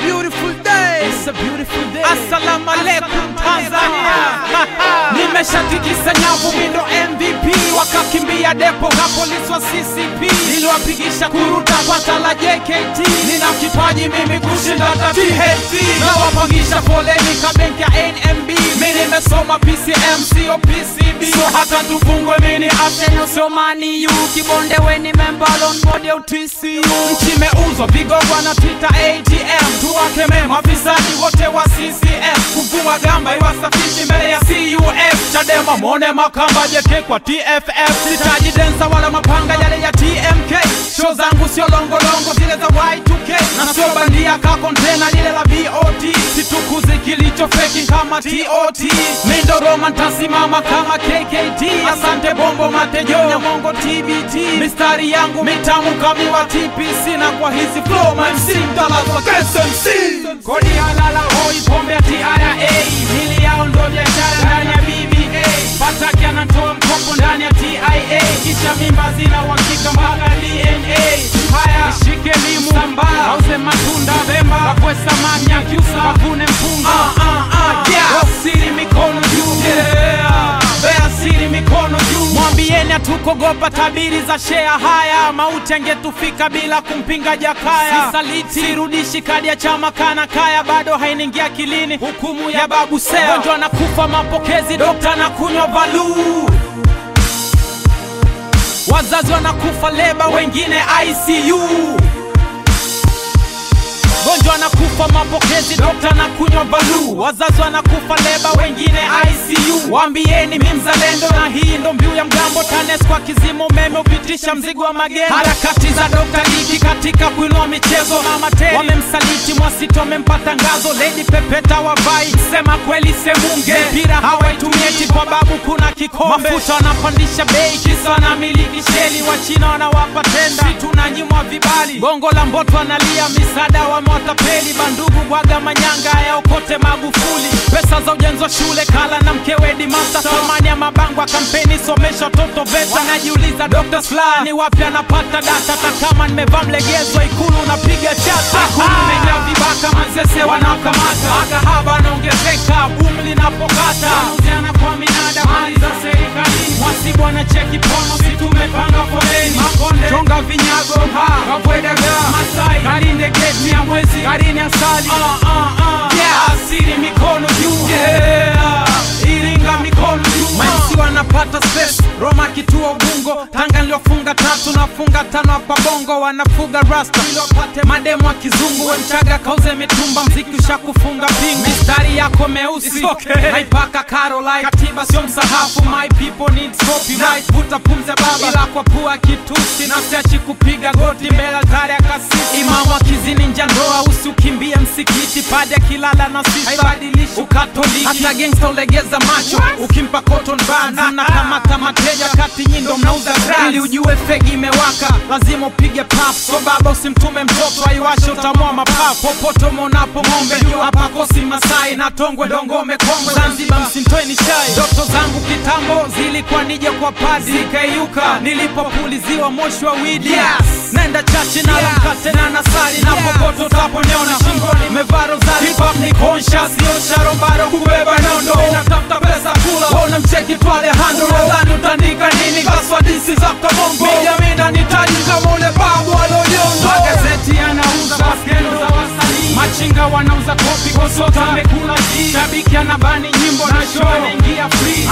beautiful day. It's a beautiful day. Assalamu alaikum Tanzania. Nimeshatikisa nyavu mindo MVP. Wakakimbia depo na polisi wa CCP. Niliwapigisha kuruta kwa tala JKT. Nina kipaji mimi kushinda hata THT. Na wapangisha foleni kabenki ya NMB. Mimi nimesoma PCM sio PCB. So hata tufungwe mini Arsenal sio Man U. Kibonde weni member on board ya TCU. Nchi meuzwa vigogwa na Twitter ATM. Tuwakeme mafisadi wote wa CCM. Kuvua gamba iwasafishi mbele ya CUF. Chadema mone makamba jeke kwa TFF. Sitaji densa wala mapanga yale ya TMK. Show zangu sio longo zile za Y2K. Na sio bandia ka container lile la BOT. Situkuzi kilicho feki kama TOT. Mindo Roman tasimama kama KKT. Asante bombo matejo ya mongo TBT. Mistari yangu mitamu kamiwa TPC. Na kwa hizi flow my MC mtalazwa KSMC. Kodi halala hoi pombe ya TRA. Mili yao ndo biashara ndani ya BBA. Pataki anatoa mkopo ndani ya TIA. Kisha mimba zina wakika mpaka DNA. Haya shike limu samba auze matunda bemba. Wakwe samani ya kiusa wavune mpunga. Wasiri mikono juu. Bea siri mikono juu. Mwambieni hatukogopa tabiri za shea haya. Mauti angetufika bila kumpinga Jakaya. Sisaliti sirudishi kadi ya chama kana kaya. Bado hainingia akilini hukumu ya babu Seya. Gonjwa na kufa mapokezi dokta na kunywa valu. Wazazi wanakufa leba wengine ICU. Gonjwa na kufa mapokezi dokta na kunywa valu. Wazazi wanakufa leba wengine ICU. Waambieni mimi mzalendo na hii ndo mbiu ya mgambo. TANESCO kwa kizimo umeme upitisha mzigo wa magendo. Harakati za Dr. Gigi katika kuinua michezo. Mama Teri wamemsaliti Mwasito wamempa tangazo. Lady Pepeta wavai sema kweli semunge. Mpira hawaitumie kwa babu kuna kikombe. Mafuta wanapandisha bei kisa na miliki sheli. Wachina wanawapa tenda vitu na nyimwa vibali. Bongo la Mboto wanalia misada wa watapeli. Bandugu bwaga manyanga ya okote Magufuli. Pesa za ujenzi wa shule Kala na mkewe Dimasa. Thamani ya mabango kampeni somesha toto VETA. Wanajiuliza Dr. Slaa ni wapi anapata data. Hata kama nimevaa mlegezo Ikulu unapiga chata. Ikulu menya vibaka mazese wanakamata. Akahaba anaongezeka boom linapokata. Uziana kwa minada mali za serikali. Mwasibu anacheki pono situmepanga foleni. Makonde chonga vinyago Kavwedaga Masai Karinde gate mia mwezi Karini asali Asiri mikono juu Iringa mikono juu Maisi wanapata space Roma kituo Ubungo Tanga niliofunga 3 nafunga 5 hapa Bongo. Wanafuga rasta ilopate mademu wa kizungu. Wenchaga kauze mitumba mziki ushakufunga pingu. Mistari yako meusi naipaka Caroline. Katiba sio msahafu my people need copyright. Vuta pumze baba ila kwa pua kitusi. Na siachi kupiga goti mbele altari ya kasisi. Imamu akizini njandoa usiukimbie msikiti. Pade kilala na sisa haibadilishi ukatoliki. Hata gangsta ulegeza macho ukimpa cotton buds. Na kamata mateja kati nyindo mnauza drugs. Ili ujue fegi imewaka lazima upige puff. So baba usimtume mtoto aiwashe utamua mapafu. Popote monapo ngombe hapa kosi Masai. Na Tongwe Dongome Kongwe Zanzibar msintoe ni shai. Ndoto zangu kitambo zilikuwa nije kwa padi. Zikayuka nilipopuliziwa moshi wa widi. Nenda chachi na mkate na nasali. Na popote utaponiona shingoni mevaa rozari. Hip hop ni conscious sio sharobaro kubeba nondo. Inatafuta pesa kula ona mcheki tu Alejandro. Nadhani utandika nini kaswa disi za kabongo. Media mina nitaji kama ule babu alojongo. Magazeti yanauza baskendo za wasanii. Machinga wanauza kopi kwa sota amekula jii. Shabiki anabani nyimbo na show anaingia free.